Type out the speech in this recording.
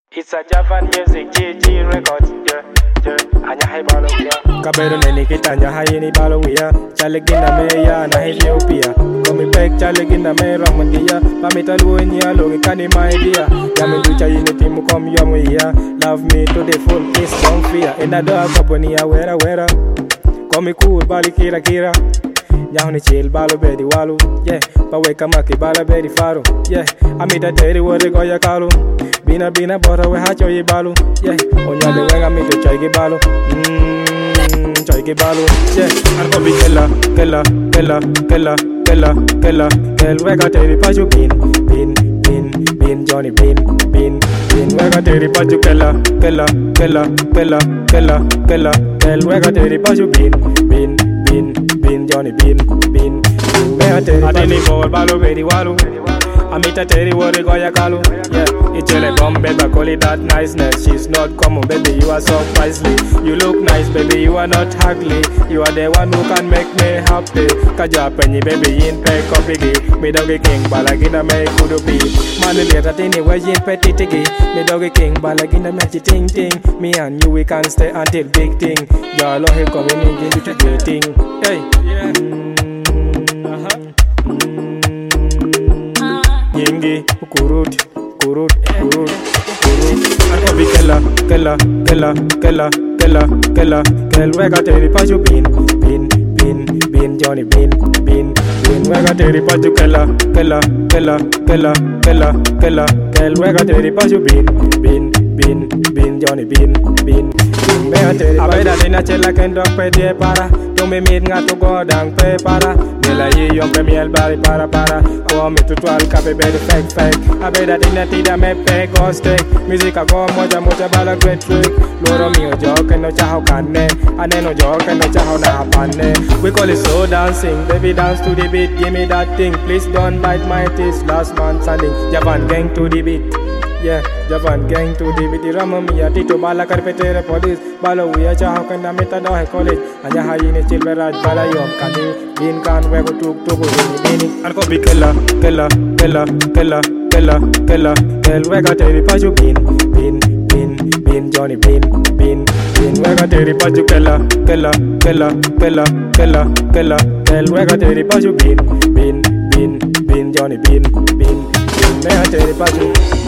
It's a Javan music, GG Records, Anya hai balo ya. Kabero neni kitanya hai ni balo ya. Chalegina me ya na Ethiopia. Komi pek chalegina me Ramandia. Pamita luenya lo kani my dear. Yami ducha yini timu kom yamu ya. Love me to the full, please don't fear. Enada kaponi ya wera. Komi cool bali kira. Nyahuni chill balo bedi walu, yeah. Pawe kamaki bala bedi faru, yeah. Amita teri wore goya kalu. Bina bora we hacho ye balu, yeah. Onyale wenga mito choy ge balu, choy ge balu, yeah. Arko bi kella. Kel wega teri paju bin Johnny bin. Wega teri paju kella. Kel wega teri paju bin Johnny bin. Me ateni bol balo bedi walu. Amita teri wore goya kalu, yeah. Ichele bombe bakoli that niceness. She's not common, baby, you are so pricely. You look nice, baby, you are not ugly. You are the one who can make me happy. Kaja penny, baby, in pe kopigi. Me doggy king, balagina me kudupi. Manu leta tini we yin petitigi. Me doggy king, balagina me ting. Me and you, we can stay until big thing. Your lohe coming in to dating. Hey, Yingi, kurut. Arko bi kella. Kel wega teri paju bin Johnny bin. Wega teri paju kella. Kel wega teri paju bin Johnny bin. Mea teri abeda dina chela kendok pe die para. Tumi mit ngatu godang pe para. Nila yi yom premiel bari para. Kwa mi tutual kape bedi fake. Abeda dina tida me pe go steak. Musica go moja bala great trick. Loro mio joke no chaho kane. Ane no joke no chaho na hapane. We call it soul dancing. Baby dance to the beat. Give me that thing. Please don't bite my teeth. Last man standing. Javan gang to the beat. Yeah, Javan gang to the beat. Ramamia tito bala karpetere police. Balo we a chaho kanda meta do hai college. Anya hai ni chilbe raj bala yom kani. Bin kan wego tuk bini. Arko bi kella. Kel wega teri paju bin Johnny bin. Wega teri paju kella. Kel wega teri paju bin Johnny bin. Mea teri paju.